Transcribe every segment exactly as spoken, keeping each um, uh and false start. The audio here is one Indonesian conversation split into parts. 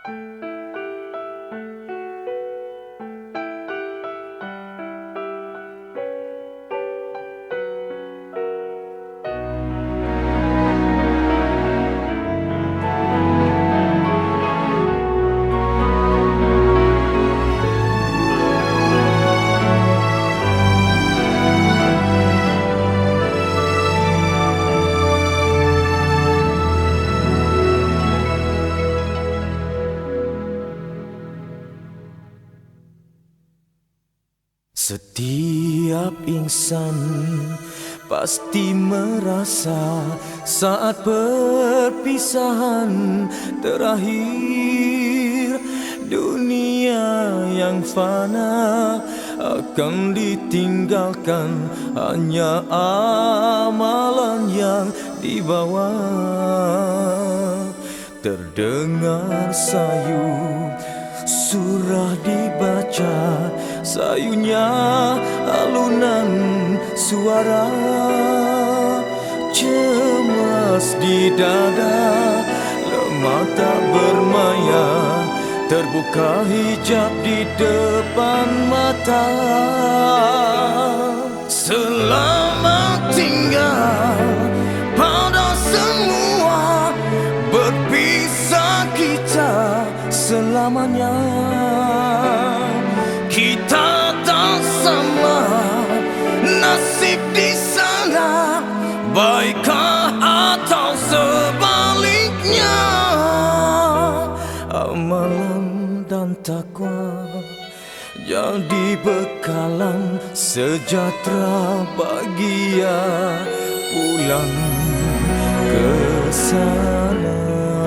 Setiap insan pasti merasa saat perpisahan terakhir, dunia yang fana akan ditinggalkan, hanya amalan yang dibawa. Terdengar sayu surah dibaca, sayunya alunan suara, cemas di dada, lemah tak bermaya, terbuka hijab di depan mata. Selamat tinggal pada semua, berpisah kita selamanya. Kita tak sama nasib di sana, baikkah atau sebaliknya. Amalan dan takwa jadi bekalan sejahtera bahagia pulang ke sana.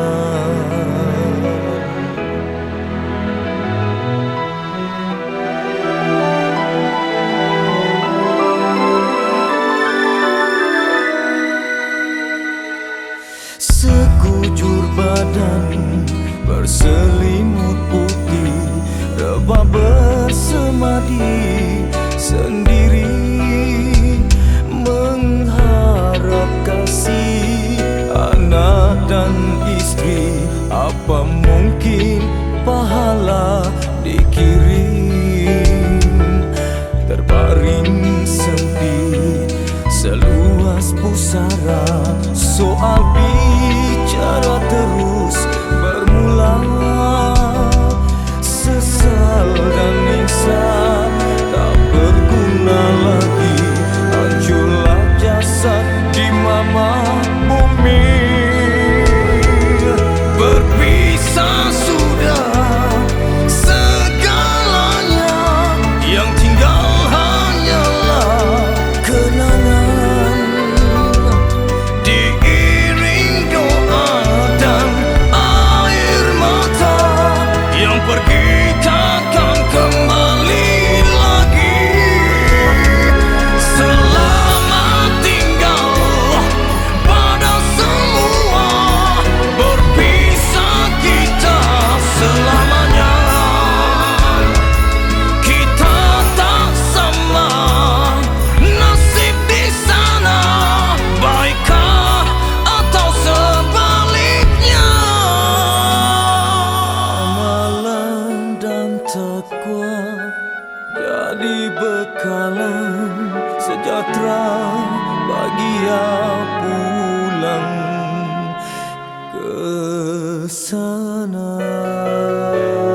Sekujur badan berselimut putih, rebah bersemadi sendiri, mengharap kasih anak dan istri. Apa mungkin pahala dikirim? Terbaring sepi seluas pusara, soal bicara terus bermula, sesal dan nyiksa tak berguna lagi, hancurlah jasad di mama bumi. Berpisah sudah segalanya, yang tinggal hanyalah kenangan, diiring doa dan air mata, yang pergi takkan kembali lagi. Selamat tinggal pada semua, berpisah kita selamanya. Kita tak sama nasib di sana, baikkah atau sebaliknya. Amalan dan takwa jadi bekalan sejahtera bahagia pulang ke sana.